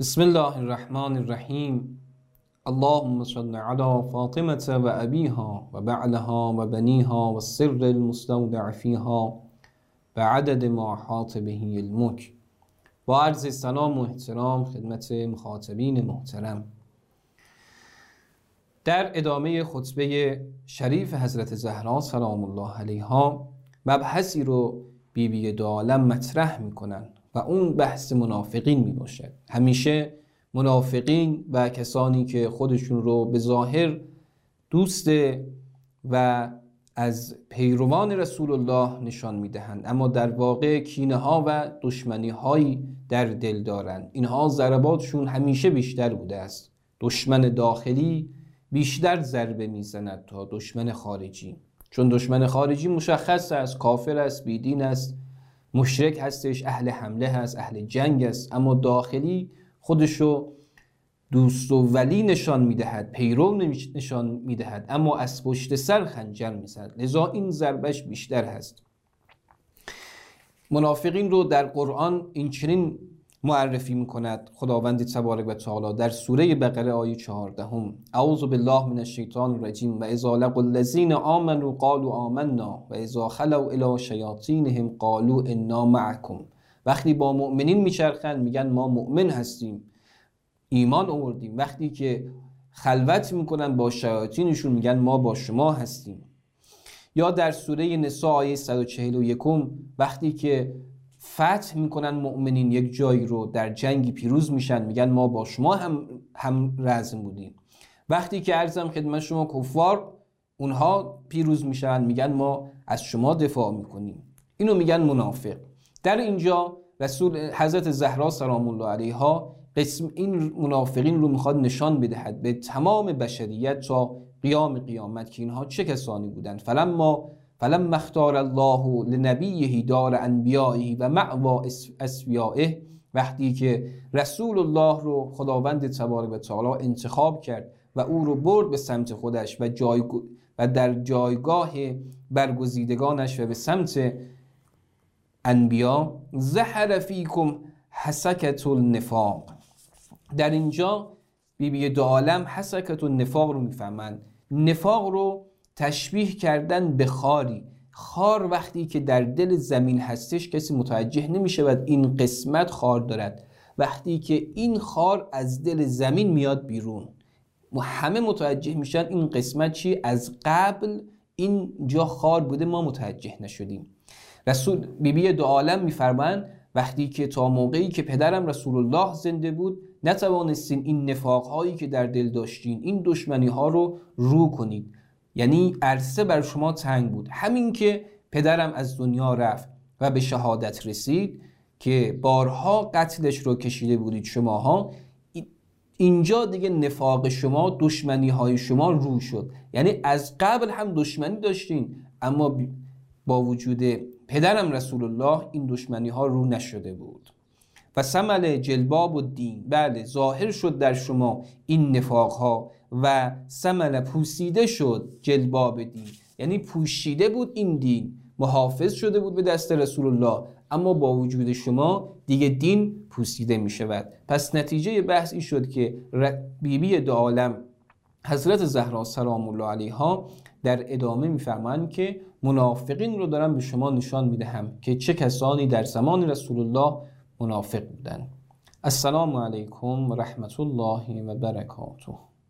بسم الله الرحمن الرحیم. اللهم صل علی فاطمة و ابیها و بعلها و بنیها و السر المستودع فیها و عدد ما احاط به علمک. با عرض سلام و احترام خدمت مخاطبین محترم، در ادامه خطبه شریف حضرت زهرا سلام الله علیها مبحثی رو بیبی دو عالم مطرح میکنن و اون بحث منافقین می باشد. همیشه منافقین و کسانی که خودشون رو به ظاهر دوست و از پیروان رسول الله نشان می دهند، اما در واقع کینه ها و دشمنی هایی در دل دارند. اینها ضرباتشون همیشه بیشتر بوده است. دشمن داخلی بیشتر ضربه می زند تا دشمن خارجی، چون دشمن خارجی مشخص است، کافر است، بیدین است، مشرک هستش، اهل حمله هست، اهل جنگ است، اما داخلی خودشو دوست و ولی نشان میدهد، پیرو نشان میدهد، اما از پشت سر خنجر میزند، لذا این ضربش بیشتر هست. منافقین رو در قرآن این چنین معرفی میکند خداوند تبارک و تعالی در سوره بقره آیه 14: اعوذ بالله من الشیطان الرجیم و اذا لقوا الذین آمنوا قالوا آمنا و اذا خلوا الی شیاطینهم قالوا انا معکم. وقتی با مؤمنین میچرخند میگن ما مؤمن هستیم، ایمان آوردیم. وقتی که خلوت میکنن با شیاطینشون میگن ما با شما هستیم. یا در سوره نساء آیه 141 وقتی که فتح میکنن مؤمنین یک جایی رو، در جنگی پیروز میشن، میگن ما با شما هم رزم بودیم. وقتی که عرضم خدمت شما کفار اونها پیروز میشن، میگن ما از شما دفاع میکنیم. اینو میگن منافق. در اینجا رسول حضرت زهرا سلام الله علیها این منافقین رو میخواد نشان بدهد به تمام بشریت تا قیام قیامت که اینها چه کسانی بودند. فلما اختار الله لنبیه دار انبیائه و معوا اسفیائه، وقتی که رسول الله رو خداوند تبارک و تعالی انتخاب کرد و او رو برد به سمت خودش و در جایگاه برگزیدگانش و به سمت انبیا، ظهر فیکم حسکة النفاق. در اینجا بیبی دو عالم حسکة النفاق رو میفهمند. نفاق رو تشبیه کردن به خاری. خار وقتی که در دل زمین هستش کسی متوجه نمیشه و این قسمت خار دارد. وقتی که این خار از دل زمین میاد بیرون همه متوجه میشن این قسمت چی؟ از قبل این جا خار بوده، ما متوجه نشدیم. رسول بیبی دو عالم میفرمایند وقتی که تا موقعی که پدرم رسول الله زنده بود نتوانستین این نفاق هایی که در دل داشتین، این دشمنی ها رو کنید، یعنی عرصه بر شما تنگ بود. همین که پدرم از دنیا رفت و به شهادت رسید که بارها قتلش رو کشیده بودید شماها، اینجا دیگه نفاق شما، دشمنی های شما رو شد. یعنی از قبل هم دشمنی داشتین، اما با وجود پدرم رسول الله این دشمنی ها رو نشده بود. و ثمل جلباب الدین، بله ظاهر شد در شما این نفاق ها و ثمل پوسیده شد جلباب دین، یعنی پوشیده بود این دین، محافظ شده بود به دست رسول الله، اما با وجود شما دیگه دین پوسیده می شود. پس نتیجه بحث این شد که بیبی دو عالم حضرت زهرا سلام الله علیها در ادامه میفرمایند که منافقین رو دارم به شما نشان میدهم که چه کسانی در زمان رسول الله منافق بودند. السلام علیکم و رحمت الله و برکاته.